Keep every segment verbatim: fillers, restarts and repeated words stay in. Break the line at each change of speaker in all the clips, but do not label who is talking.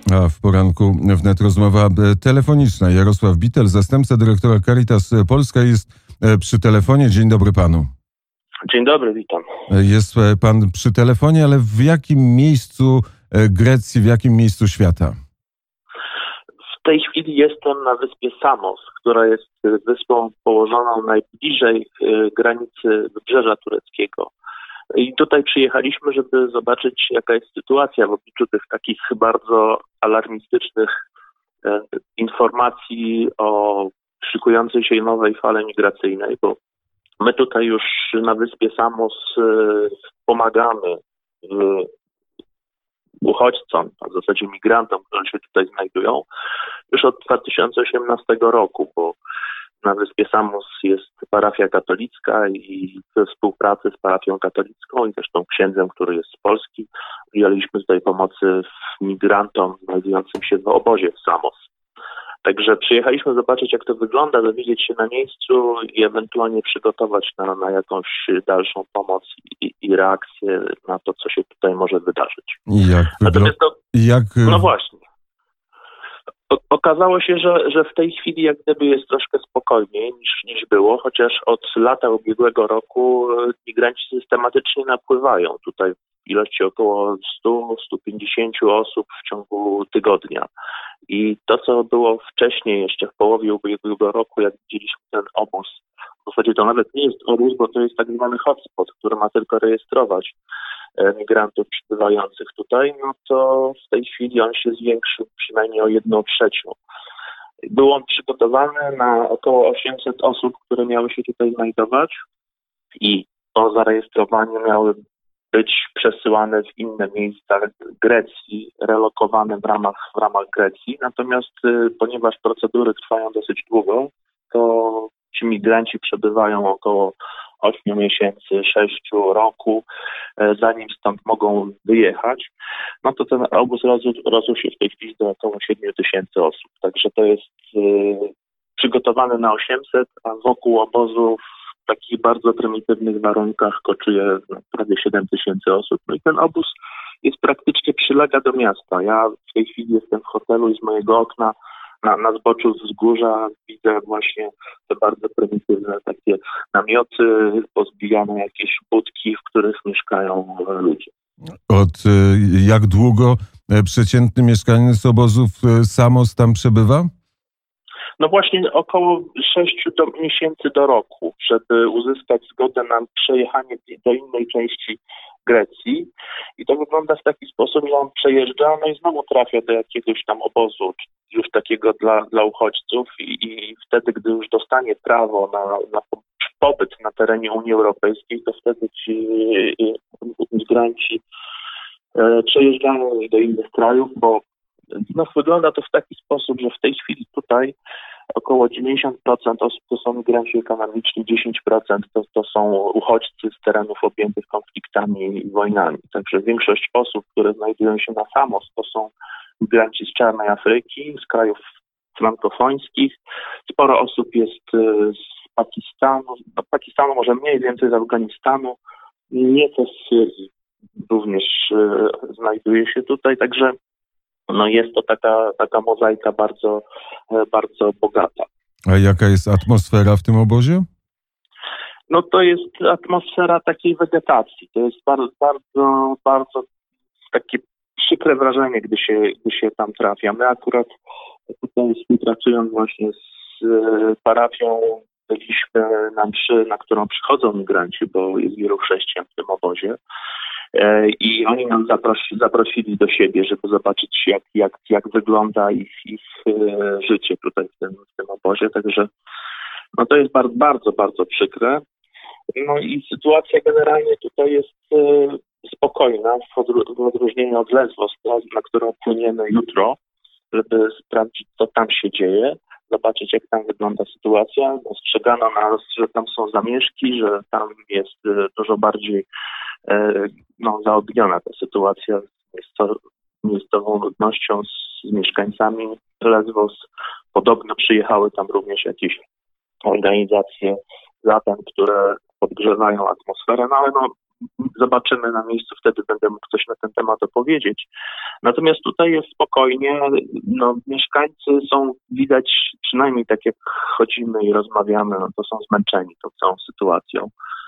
A w poranku wnet rozmowa telefoniczna. Jarosław Bittel, zastępca dyrektora Caritas Polska, jest przy telefonie. Dzień dobry panu.
Dzień dobry, witam.
Jest pan przy telefonie, ale w jakim miejscu Grecji, w jakim miejscu świata?
W tej chwili jestem na wyspie Samos, która jest wyspą położoną najbliżej granicy wybrzeża tureckiego. I tutaj przyjechaliśmy, żeby zobaczyć, jaka jest sytuacja w obliczu tych takich bardzo alarmistycznych e, informacji o szykującej się nowej fale migracyjnej, bo my tutaj już na wyspie Samos e, pomagamy w, uchodźcom, a w zasadzie migrantom, którzy się tutaj znajdują, już od dwa tysiące osiemnastego roku, bo na wyspie Samos jest parafia katolicka i we współpracy z parafią katolicką i zresztą księdzem, który jest z Polski, udzieliliśmy tutaj pomocy migrantom znajdującym się w obozie w Samos. Także przyjechaliśmy zobaczyć, jak to wygląda, dowiedzieć się na miejscu i ewentualnie przygotować na, na jakąś dalszą pomoc i, i reakcję na to, co się tutaj może wydarzyć.
Jak
Natomiast to,
jak...
no właśnie. Okazało się, że, że w tej chwili jak gdyby jest troszkę spokojniej niż, niż było, chociaż od lata ubiegłego roku migranci systematycznie napływają tutaj w ilości około stu do stu pięćdziesięciu osób w ciągu tygodnia. I to, co było wcześniej, jeszcze w połowie ubiegłego roku, jak widzieliśmy ten obóz, w zasadzie to nawet nie jest obóz, bo to jest tak zwany hotspot, który ma tylko rejestrować migrantów przybywających tutaj, no to w tej chwili on się zwiększył przynajmniej o jedną trzecią. Był on przygotowany na około osiemset osób, które miały się tutaj znajdować i po zarejestrowaniu miały być przesyłane w inne miejsca Grecji, relokowane w ramach, w ramach Grecji. Natomiast y, ponieważ procedury trwają dosyć długo, to ci migranci przebywają około ośmiu miesięcy, sześciu roku, zanim stąd mogą wyjechać, no to ten obóz rozrósł się w tej chwili do około siedmiu tysięcy osób. Także to jest y, przygotowany na osiemset, a wokół obozu w takich bardzo prymitywnych warunkach koczuje prawie siedem tysięcy osób. No i ten obóz jest praktycznie przylega do miasta. Ja w tej chwili jestem w hotelu i z mojego okna Na, na zboczu wzgórza widzę właśnie te bardzo prymitywne takie namioty, pozbijane jakieś budki, w których mieszkają ludzie.
Od jak długo przeciętny mieszkaniec obozu w Samos tam przebywa?
No właśnie około sześciu do, miesięcy do roku, żeby uzyskać zgodę na przejechanie do innej części Grecji. I to wygląda w taki sposób, że on przejeżdża, no i znowu trafia do jakiegoś tam obozu, już takiego dla, dla uchodźców i, i wtedy, gdy już dostanie prawo na, na pobyt na terenie Unii Europejskiej, to wtedy ci migranci e, przejeżdżają do innych krajów, bo no, wygląda to w taki sposób, że w tej chwili tutaj około dziewięćdziesiąt procent osób to są migranci ekonomiczni, dziesięć procent to, to są uchodźcy z terenów objętych konfliktami i wojnami. Także większość osób, które znajdują się na Samos, to są migranci z Czarnej Afryki, z krajów frankofońskich. Sporo osób jest z Pakistanu, no Pakistanu może mniej, więcej z Afganistanu, nieco z Syrii również y, znajduje się tutaj, także no jest to taka, taka mozaika bardzo, bardzo bogata.
A jaka jest atmosfera w tym obozie?
No to jest atmosfera takiej wegetacji. To jest bardzo, bardzo, bardzo takie przykre wrażenie, gdy się, gdy się tam trafia. My akurat tutaj współpracując właśnie z parafią byliśmy na mszy, na którą przychodzą migranci, bo jest wielu chrześcijan w tym obozie. I oni nam zaprosi, zaprosili do siebie, żeby zobaczyć, jak, jak, jak wygląda ich, ich życie tutaj w tym, w tym obozie. Także no to jest bardzo, bardzo, bardzo przykre. No i sytuacja generalnie tutaj jest spokojna, w, odró- w odróżnieniu od Lesbos, na którą płyniemy jutro, żeby sprawdzić, co tam się dzieje, zobaczyć, jak tam wygląda sytuacja. Ostrzegano nas, że tam są zamieszki, że tam jest dużo bardziej no, zaogniona ta sytuacja z miejscową ludnością, z mieszkańcami Lesbos. Podobno przyjechały tam również jakieś organizacje zatem, które podgrzewają atmosferę, no ale no, zobaczymy na miejscu, wtedy będę mógł coś na ten temat opowiedzieć. Natomiast tutaj jest spokojnie, no, mieszkańcy są, widać, przynajmniej tak jak chodzimy i rozmawiamy, no, to są zmęczeni tą całą sytuacją.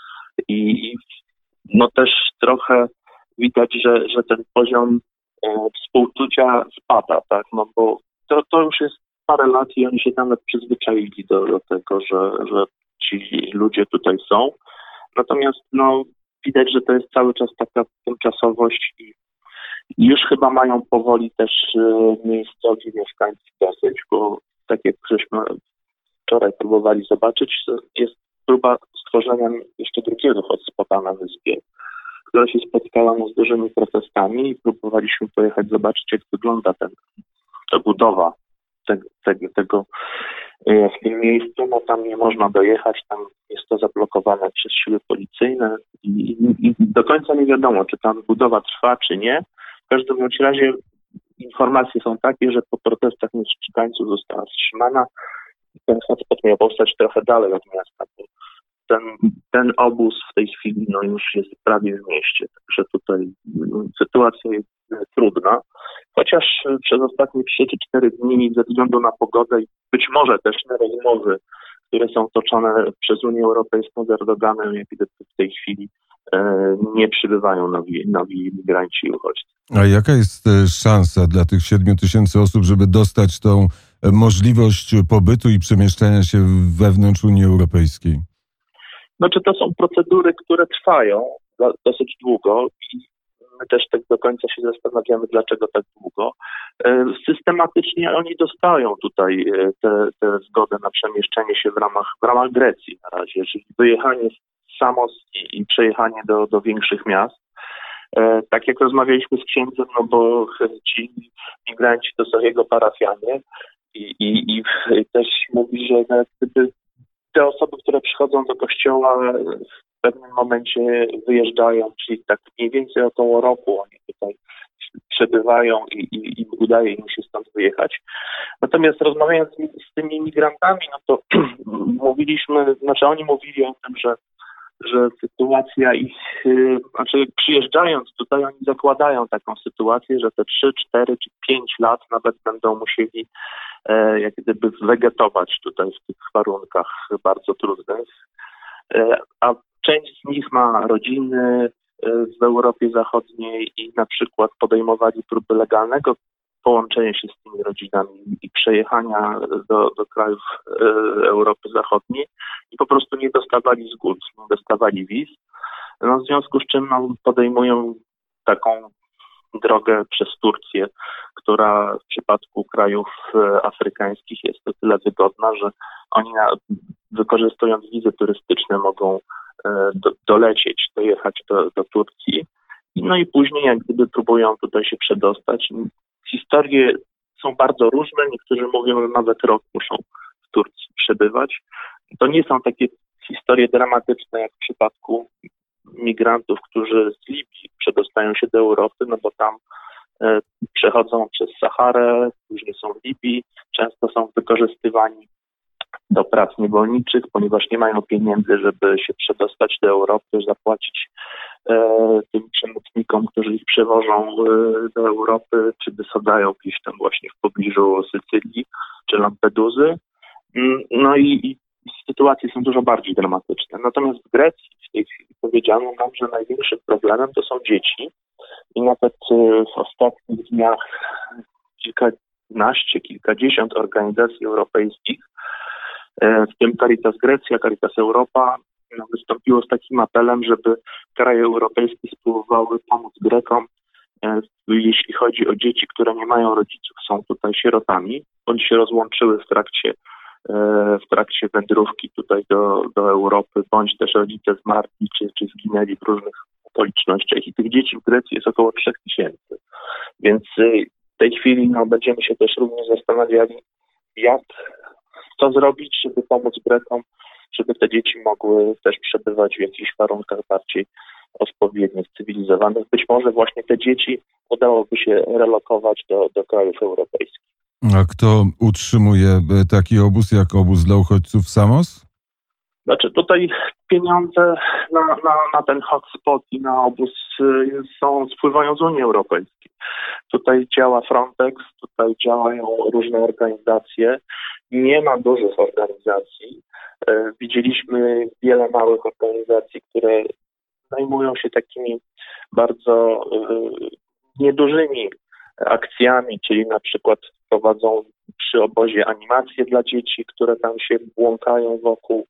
I no też trochę widać, że, że ten poziom e, współczucia spada, tak, no bo to, to już jest parę lat i oni się nawet przyzwyczaili do, do tego, że, że ci ludzie tutaj są. Natomiast no widać, że to jest cały czas taka tymczasowość i już chyba mają powoli też e, miejscowi mieszkańcy dosyć, bo tak jak żeśmy wczoraj próbowali zobaczyć, jest próba stworzenia jeszcze drugiego hotspota na wyspie, która się spotkała no, z dużymi protestami i próbowaliśmy pojechać zobaczyć, jak wygląda ten, ta budowa tego, tego, tego w tym miejscu. No tam nie można dojechać, tam jest to zablokowane przez siły policyjne i, i, i do końca nie wiadomo, czy tam budowa trwa, czy nie. W każdym bądź razie informacje są takie, że po protestach mieszkańców została wstrzymana i ten hotspot miał powstać trochę dalej od miasta. Ten, ten obóz w tej chwili no, już jest prawie w mieście, także tutaj no, sytuacja jest trudna, chociaż przez ostatnie trzy czy cztery dni ze względu na pogodę i być może też na rozmowy, które są toczone przez Unię Europejską z Erdoganem, jak widać w tej chwili e, nie przybywają nowi, nowi imigranci i uchodźcy.
A jaka jest szansa dla tych siedmiu tysięcy osób, żeby dostać tą możliwość pobytu i przemieszczania się wewnątrz Unii Europejskiej?
Znaczy to są procedury, które trwają dosyć długo i my też tak do końca się zastanawiamy, dlaczego tak długo. Systematycznie oni dostają tutaj te, te zgodę na przemieszczenie się w ramach, w ramach Grecji na razie, czyli wyjechanie z Samos i, i przejechanie do, do większych miast. Tak jak rozmawialiśmy z księdzem, no bo ci migranci to są jego parafianie i, i, i też mówi, że nawet gdyby te osoby, które przychodzą do kościoła w pewnym momencie wyjeżdżają, czyli tak mniej więcej około roku oni tutaj przebywają i, i, i udaje im się stąd wyjechać. Natomiast rozmawiając z tymi migrantami, no to mówiliśmy, znaczy oni mówili o tym, że, że sytuacja ich, znaczy przyjeżdżając tutaj oni zakładają taką sytuację, że te trzy, cztery czy pięć lat nawet będą musieli e, jak gdyby wegetować tutaj w tych warunkach bardzo trudnych, e, a część z nich ma rodziny w Europie Zachodniej i na przykład podejmowali próby legalnego połączenia się z tymi rodzinami i przejechania do, do krajów e, Europy Zachodniej i po prostu nie dostawali zgód, nie dostawali wiz. No, w związku z czym no, podejmują taką drogę przez Turcję, która w przypadku krajów e, afrykańskich jest o tyle wygodna, że oni na, wykorzystując wizy turystyczne mogą Do, dolecieć, dojechać do, do Turcji. No i później jak gdyby próbują tutaj się przedostać. Historie są bardzo różne. Niektórzy mówią, że nawet rok muszą w Turcji przebywać. To nie są takie historie dramatyczne jak w przypadku migrantów, którzy z Libii przedostają się do Europy, no bo tam e, przechodzą przez Saharę, później są w Libii, często są wykorzystywani do prac niewolniczych, ponieważ nie mają pieniędzy, żeby się przedostać do Europy, zapłacić e, tym przemytnikom, którzy ich przewożą e, do Europy, czy wysadzają gdzieś tam właśnie w pobliżu Sycylii, czy Lampeduzy. No i, i sytuacje są dużo bardziej dramatyczne. Natomiast w Grecji w tej chwili powiedziano nam, że największym problemem to są dzieci i nawet e, w ostatnich dniach kilkanaście, kilkadziesiąt organizacji europejskich, w tym Caritas Grecja, Caritas Europa, no, wystąpiło z takim apelem, żeby kraje europejskie spróbowały pomóc Grekom, e, jeśli chodzi o dzieci, które nie mają rodziców, są tutaj sierotami, bądź się rozłączyły w trakcie, e, w trakcie wędrówki tutaj do, do Europy, bądź też rodzice zmarli, czy, czy zginęli w różnych okolicznościach. I tych dzieci w Grecji jest około trzech tysięcy. Więc e, w tej chwili no, będziemy się też również zastanawiali, jak co zrobić, żeby pomóc Grekom, żeby te dzieci mogły też przebywać w jakichś warunkach bardziej odpowiednich, cywilizowanych. Być może właśnie te dzieci udałoby się relokować do, do krajów europejskich.
A kto utrzymuje taki obóz jak obóz dla uchodźców Samos?
Znaczy tutaj pieniądze na, na, na ten hotspot i na obóz są, spływają z Unii Europejskiej. Tutaj działa Frontex, tutaj działają różne organizacje. Nie ma dużych organizacji. Widzieliśmy wiele małych organizacji, które zajmują się takimi bardzo niedużymi akcjami, czyli na przykład prowadzą przy obozie animacje dla dzieci, które tam się błąkają wokół.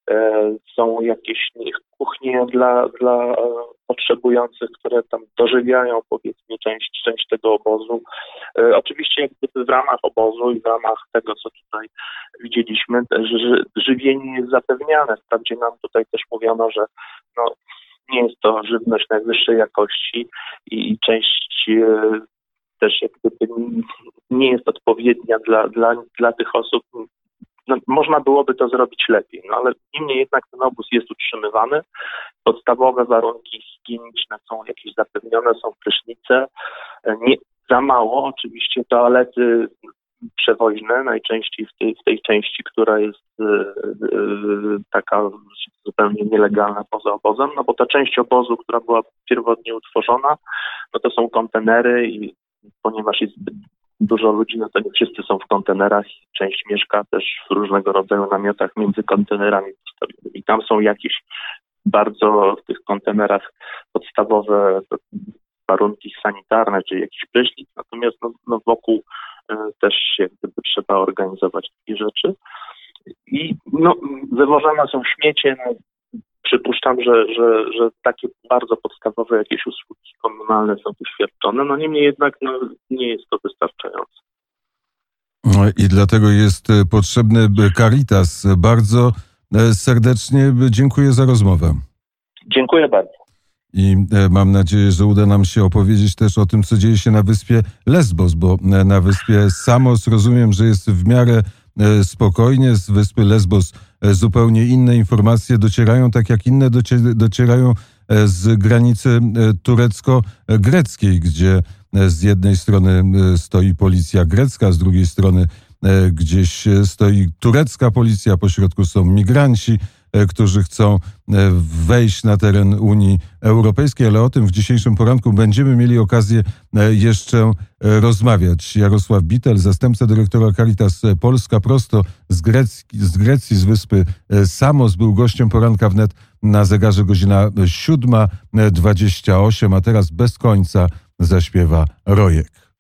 Są jakieś kuchnie dla, dla potrzebujących, które tam dożywiają, powiedzmy, część, część tego obozu. Oczywiście jak gdyby w ramach obozu i w ramach tego, co tutaj widzieliśmy, ży, żywienie jest zapewniane. Wprawdzie nam tutaj też mówiono, że no, nie jest to żywność najwyższej jakości i, i część e, też jak gdyby nie jest odpowiednia dla, dla, dla tych osób. No, można byłoby to zrobić lepiej, no ale niemniej jednak ten obóz jest utrzymywany. Podstawowe warunki higieniczne są jakieś zapewnione, są prysznice. Nie, za mało oczywiście toalety przewoźne, najczęściej w tej, w tej części, która jest y, y, taka zupełnie nielegalna poza obozem, no bo ta część obozu, która była pierwotnie utworzona, no to są kontenery i ponieważ jest zbyt dużo ludzi, no to nie wszyscy są w kontenerach. Część mieszka też w różnego rodzaju namiotach między kontenerami postawionymi. I tam są jakieś bardzo w tych kontenerach podstawowe warunki sanitarne, czyli jakiś prysznic. Natomiast no, no wokół y, też się gdyby trzeba organizować takie rzeczy. I no, wywożone są śmiecie. No, przypuszczam, że, że, że takie bardzo podstawowe jakieś usługi komunalne są tu świadczone. No niemniej jednak no, nie jest to wystarczające.
I dlatego jest potrzebny Caritas. Bardzo serdecznie dziękuję za rozmowę.
Dziękuję bardzo.
I mam nadzieję, że uda nam się opowiedzieć też o tym, co dzieje się na wyspie Lesbos, bo na wyspie Samos rozumiem, że jest w miarę spokojnie. Z wyspy Lesbos zupełnie inne informacje docierają, tak jak inne docierają z granicy turecko-greckiej, gdzie z jednej strony stoi policja grecka, z drugiej strony gdzieś stoi turecka policja, pośrodku są migranci, którzy chcą wejść na teren Unii Europejskiej, ale o tym w dzisiejszym poranku będziemy mieli okazję jeszcze rozmawiać. Jarosław Bittel, zastępca dyrektora Caritas Polska, prosto z Grecji, z Grecji, z wyspy Samos, był gościem poranka wnet. Na zegarze godzina siódma dwadzieścia osiem, a teraz bez końca zaśpiewa Rojek.